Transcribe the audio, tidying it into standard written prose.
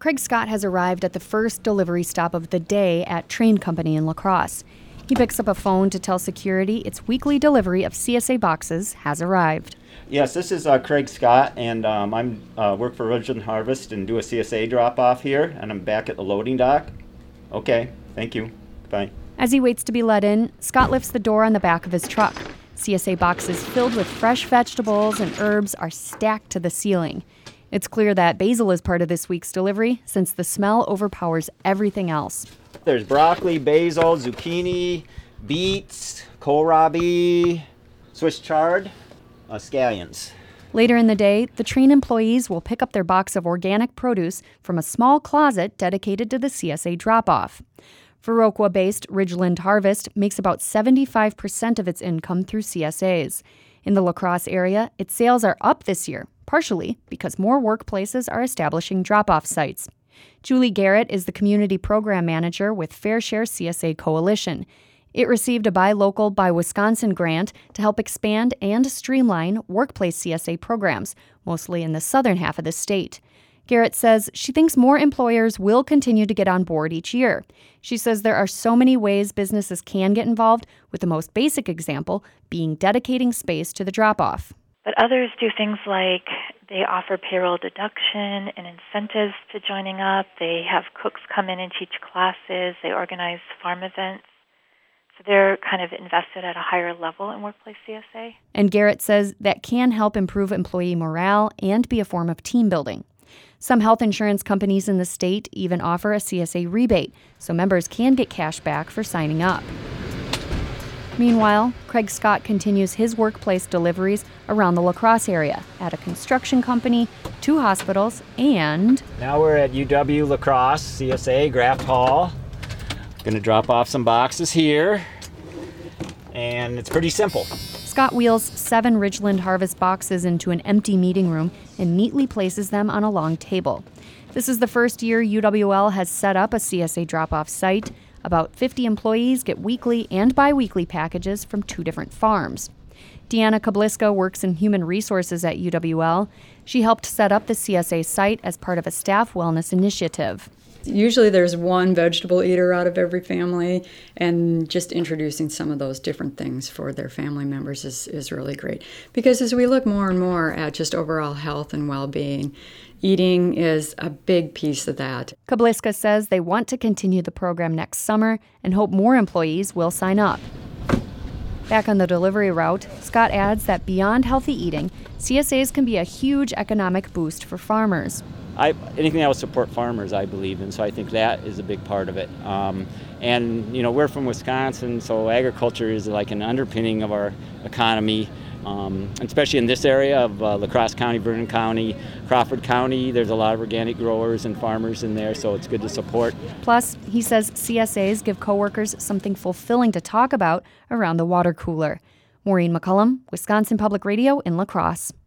Craig Scott has arrived at the first delivery stop of the day at Train Company in La Crosse. He picks up a phone to tell security its weekly delivery of CSA boxes has arrived. Yes, this is Craig Scott, and I'm work for Ridgeland Harvest and do a CSA drop-off here, and I'm back at the loading dock. Okay, thank you. Bye. As he waits to be let in, Scott lifts the door on the back of his truck. CSA boxes filled with fresh vegetables and herbs are stacked to the ceiling. It's clear that basil is part of this week's delivery since the smell overpowers everything else. There's broccoli, basil, zucchini, beets, kohlrabi, Swiss chard, scallions. Later in the day, the Train employees will pick up their box of organic produce from a small closet dedicated to the CSA drop-off. Viroqua-based Ridgeland Harvest makes about 75% of its income through CSAs. In the La Crosse area, its sales are up this year, partially because more workplaces are establishing drop-off sites. Julie Garrett is the community program manager with Fair Share CSA Coalition. It received a Buy Local, Buy Wisconsin grant to help expand and streamline workplace CSA programs, mostly in the southern half of the state. Garrett says she thinks more employers will continue to get on board each year. She says there are so many ways businesses can get involved, with the most basic example being dedicating space to the drop-off. But others do things like they offer payroll deduction and incentives to joining up. They have cooks come in and teach classes. They organize farm events. So they're kind of invested at a higher level in workplace CSA. And Garrett says that can help improve employee morale and be a form of team building. Some health insurance companies in the state even offer a CSA rebate, so members can get cash back for signing up. Meanwhile, Craig Scott continues his workplace deliveries around the La Crosse area at a construction company, 2 hospitals, and... Now we're at UW La Crosse, CSA, Graft Hall. Going to drop off some boxes here, and it's pretty simple. Scott wheels 7 Ridgeland Harvest boxes into an empty meeting room and neatly places them on a long table. This is the first year UWL has set up a CSA drop-off site. About 50 employees get weekly and biweekly packages from 2 different farms. Deanna Kabliska works in human resources at UWL. She helped set up the CSA site as part of a staff wellness initiative. Usually there's one vegetable eater out of every family, and just introducing some of those different things for their family members is really great. Because as we look more and more at just overall health and well-being, eating is a big piece of that. Kabliska says they want to continue the program next summer and hope more employees will sign up. Back on the delivery route, Scott adds that beyond healthy eating, CSAs can be a huge economic boost for farmers. Anything that will support farmers, I believe in, so I think that is a big part of it. And, we're from Wisconsin, so agriculture is like an underpinning of our economy, especially in this area of La Crosse County, Vernon County, Crawford County. There's a lot of organic growers and farmers in there, so it's good to support. Plus, he says CSAs give coworkers something fulfilling to talk about around the water cooler. Maureen McCullum, Wisconsin Public Radio in La Crosse.